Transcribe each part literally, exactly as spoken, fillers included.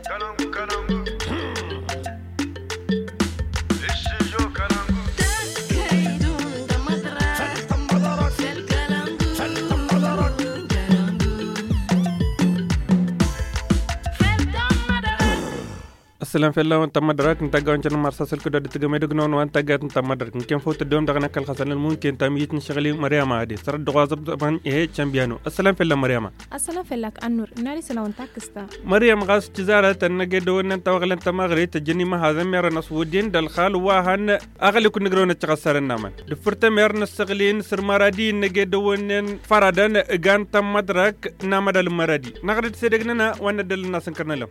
السلام في الله وانت مدرك انت قاعد نشر مرسل كده تجمع دقنون وانت قاعد انت مدرك كم فوت الدوم دغنا كل خسرنا ممكن تميت نشغلي مريم عادي سرد دغازب طبعا ايه شامبيانو السلام في الله مريم السلام في الله انور ناري سلام تاكستا مريم غاس جزارة النجد وان انت وغل انت مغري تجني ما هذا مير نسودين دالخال واهن اغلي كن نغرون تخسر النمن دفرت مير نسغلين سر مرادي نجد وان فرادن غان تم مدرك نامد المرادي نغرد سيدغنا وان دل الناس نكرنا لهم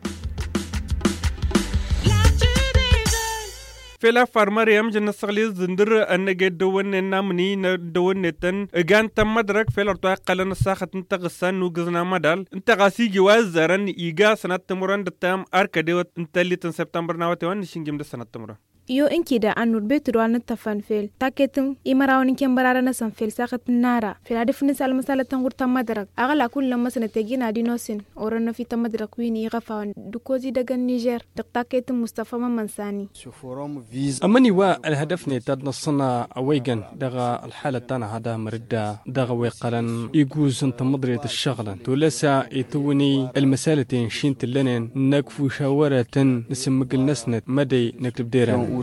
فلا فارمريم جن الصغلي زندر أنجد دون النامني دون نتن إجان تم مدرك فلا رتوع قلنا الساخة انت غسان وجزنا مدال انت غاسي جواز زرن إيجا سنة تمرن دتام أركديوت انت اللي تن سبتمبر نواتي نشينجم ده سنة تمرن yo inkida anur betru an tafan fel taketum imarawni kembarara na san fel sakat nara fel adifni sal masala tangurta madrak agala kullu masana tegina dinosin orana fi tamadrak wini gafa dukozi daga Niger taketum Mustafa Mansani أمني والهدف نتاد نصنا أويجن دغا الحالة تانا هذا مردا دغا ويقلن يجوز أنت مدرية الشغلة تولسا يتوني المسالتين شين تلنين نكفو شاورة نسم مقل نسنت مدي نكتب ديران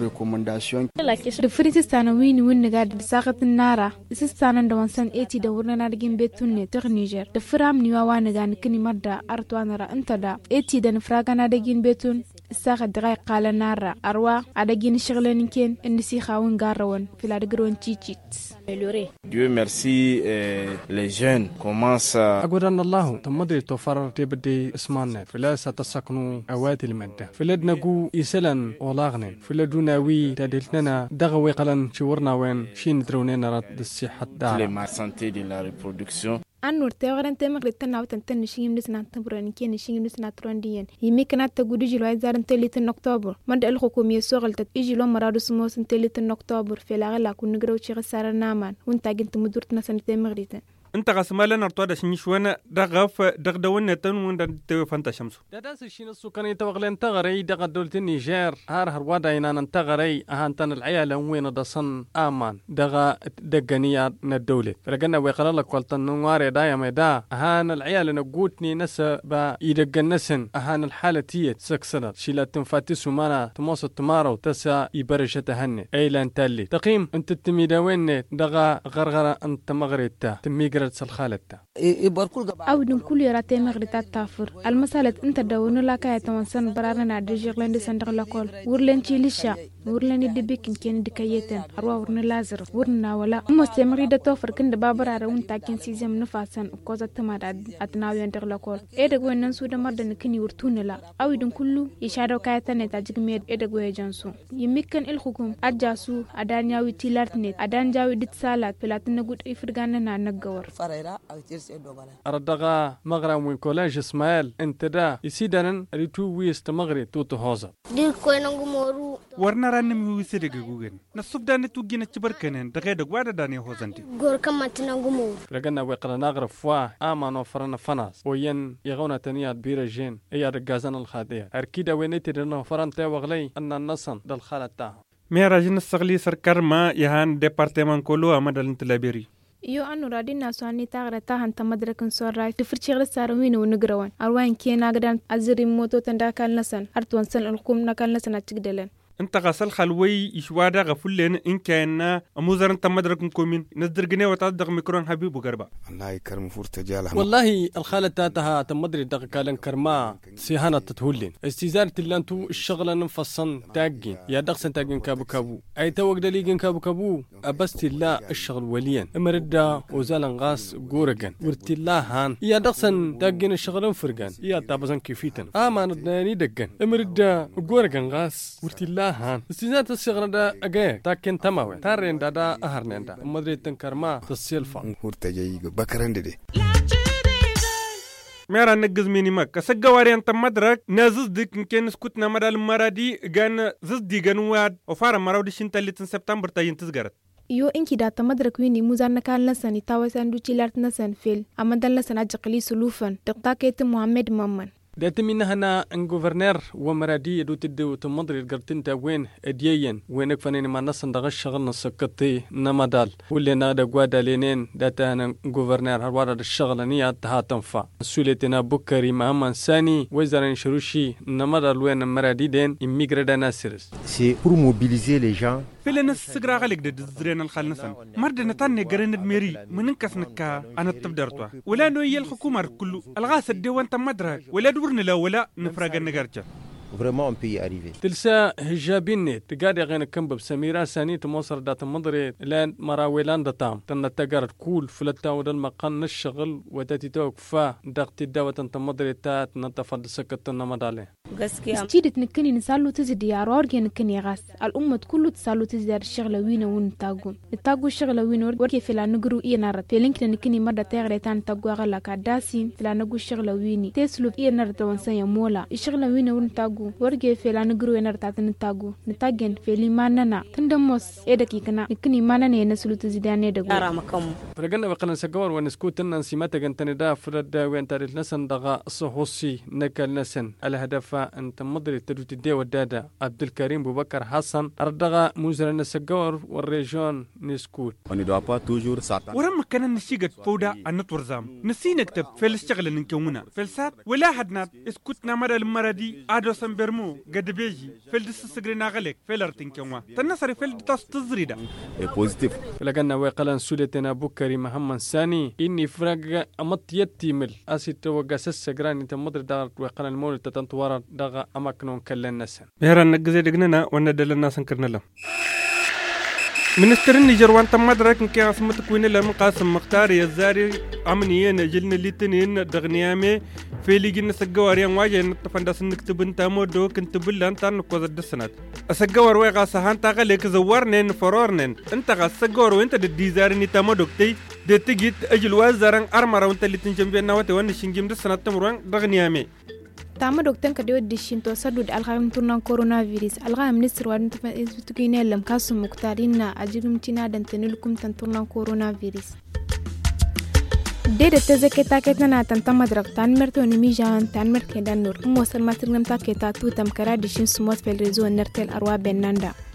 دفريتستان وين وين قاعد بساقة النارة استان دوان سن ايتي دورنا نارجين بيتون تغ نيجر دفرام نيوا وانا غان كني مردا ارتوانا را انت دا ايتي دن فراغا نارجين بيتون الساقة دغاي قال نارا اروا ادغين شغلن كين انسي خاون غاروون في لا دغرون تشيتشيت Dieu merci euh, les jeunes commencent أقول أن الله تمضي توفر تبدي اسمنا فلا ستسكنوا أواتي المادة فلا نجو إسلان ولاغن فلا دوناوي تدلتنا دغوي قلن شورنا وين شين دروننا رد الصحة la santé de la reproduction. anur tewaran temak ritan awtan tan nishim nisna taburan ken nishim nisna trondien yimi kana tagudu jilo ayzaran telitin october mand el hukum yesogal tat ijilo maradu smos telitin october fela la kun ngraw chi khasara naman unta gint mudurt nasan temak ritan انت غسمالا نرتودا شنيشوانا دغف دغدون تنون دت فانتا شمسو داس الشين السكان يتوغلن تغري دغ دولة النيجر هار هروادا ينان تغري اهانتن العيال وين دصن امان دغ دغنيا ندوله فرقنا ويقال لك قلت نواري دايا ميدا اهان العيال نقوتني نسا با يدغنسن اهان الحالتيه سكسنا شيلات تنفاتس ومانا تموس تمارو تسا يبرجه هني ايلان تالي تقيم انت تميداوين دغ غرغره انت مغريتا تمي الخالتة أو دون كل يراتي مغرطات تافر المسالة انت داونو لاكا يتوانسان برانا نادرجيغ لندي سندغ لكول ورلن تشيليشا ورلن يدبكين كين دكايتن أروا ورن لازر ورنا ولا أموستي مريدة توفر كند بابرارا ونتاكين سيزيم نفاسن وكوزا تماد أتناو يندغ لكول إيدغ وينن سودا مردن كني ورتون لا أو دون كلو يشادو كايتن يتاجيغ ميد إيدغ ويجانسو يمكن الحكوم أجاسو أدانياوي تيلارتنيت أدانجاوي ديتسالات بلاتن نقود إفرغاننا نقور أردغا مغرم من كولاج إسماعيل انت دا يسيدان ريتو ويست مغري توتو هوزا ورنا راني ميوسيدغ غوغن نصبدان توجينا تبركنن دغيدغ وادا داني هوزنتي غور كما تنغمو رغنا ويقرنا نغرب فوا امانو فرنا فناس وين يغونا تنيات بيرجين اي رغازن الخاديه اركيدا وينيتي دنا فرنتا وغلي ان النصن دل خالتا ميراجن الصغلي سركر ما يهان ديبارتمان كولو امدل تلابيري iyo anu radina swani tagra ta hanta madrakan sorra tifirchir sarawin u nigrawan arwan kena gadan azri moto tanda kan nasan artwan san alkum nakal nasan atigdelen انت غسل خلوي يشوادا غفلين ان كان اموزرن تمدركم كومين نزدرغني وتعدق ميكرون حبيب وغربا الله يكرم فورت جالها والله الخاله تاتها تمدري دق كالن كرما سيهانه تتهولين استيزاره لانتو الشغله نفصن تاجين يا دقسن تاجين كابو كابو اي توقد ليجن كابو كابو ابست لا الشغل وليا امردا وزالن غاس غورغن ورت الله هان يا دقسن تاجين الشغل فرغان يا تابزن كيفيتن امان داني دغن امردا غورغن غاس ورت الله هان استيزات الشغل دا اجا تاكن تماوي تارين دادا اهرنين دا مدري تنكرما تصيلفا فورت جاي بكرند دي ميرا نجز ميني مك سجواري انت مدرك نازز ديك كان سكوتنا مدال مرادي غان زز دي غنواد وفار مراودي شنتالي سبتمبر تاين تزغرت yo inki da ta madrak wini muzan nakal nasani tawasan du chilart nasan fil amadan nasan ajqali sulufan taqtaket Muhammad Mamman دات منها هنا ان غوفرنر ومرادي دو تدو تمضري القرتين تا وين اديين وينك فنين ما نصن دغ الشغل نسكتي نمدال واللي نادا غوادا لينين داتا انا غوفرنر هوارد الشغل نيا تها تنفع سوليتنا بكري محمد ساني وزير شروشي نمدال وين مرادي دين اميغردا ناسيرس سي pour mobiliser les gens فيلن السجرا غالك دد زرين الخالنسن مرد نتاني قرن ميري مننكس نكا انا تبدرتوا ولا نو هي الحكومه كله الغاس الديوان تمدرك ولا دورنا لا ولا نفرق النجارجه vraiment on peut y arriver. تلسا هجابيني تقاري غين كمب بسميرا ساني تموصر دات مضري لان مراويلان دتام تن تقارد كول فلتا ودل مقن الشغل وتاتي توقفا دقتي داوة تمضري تات نتفضل سكت نمدالي استيدت نكني نسالو تزيد يا رورجي نكني غاس الأمة كله تسالو تزيد الشغلة وين ونتاقون نتاقو الشغلة وين وركي في لانقرو إيه نارد في لينك نكني مرة تغري تان تاقو غلا كداسين في لانقو الشغلة ويني تسلو إيه نارد وانسان يمولا الشغلة وين ونتاقو ورجع في لانقرو ينار تاتن نتاقو نتاقين في لي ماننا تندموس إيدكي كنا نكني ماننا ينسلو تزيدان يدقو أرامكم فرقنا بقلن سجور ونسكوت ننسيمات جنتني دا فرد وين تاريخ نسن دغا صحوسي نكال نسن الهدف أنت مدري تدوت الدي ودادا عبد الكريم بو بكر حسن أردغا موزر نسجور والريجون نسكوت ورم كان نسيجت فودا النتورزام نسي نكتب في الشغل نكومنا في السات ولا حدنا اسكتنا مرة المرادي عادو سنبرمو قد بيجي في الدس سجرنا غلق في الارتين كوما تنصري في الدس تزريدا بوزيتيف لكن وقلن سولتنا بكري محمد ساني إني فرق أمط يتيمل أسي توقع سسجران أنت مدري دار وقلن المولد تتنطور دغا أماكنون كلن نسن مهران نجزي دقننا وندل الناس نكرنا له منستر النيجر وانت مدرك نكي عاصمة كوين لمن قاسم مختار يزاري عمنيين جلنا لتنين دغنيامي في ليجن سجواريان واجه نتفندس نكتب انت مودو كنت بلا انت نكوز الدسنات السجوار ويغا سهان تاغليك زوارنين فرورنين انت غا السجوار وانت ديزاري نتا مودوكتي دي تجيت اجل وازارن ارمرا وانت اللي تنجم بينا واتي وان شنجم دسنات تمروان دغنيامي تام دكتور كديو دشين توسدود الغام تورنان كورونا فيروس الغام منستر وادن تفنتكينه لم كاسو مختارين اجيرم تينا دنتنلكم تورنان كورونا فيروس دير تزكيتا كتنا تنتم مدرك تان مرتو نميجان تان مركدان نور موصل ما ترنم تاكيتا تو تم كرا دشين سموت في الريزو نرتل اروا بناندا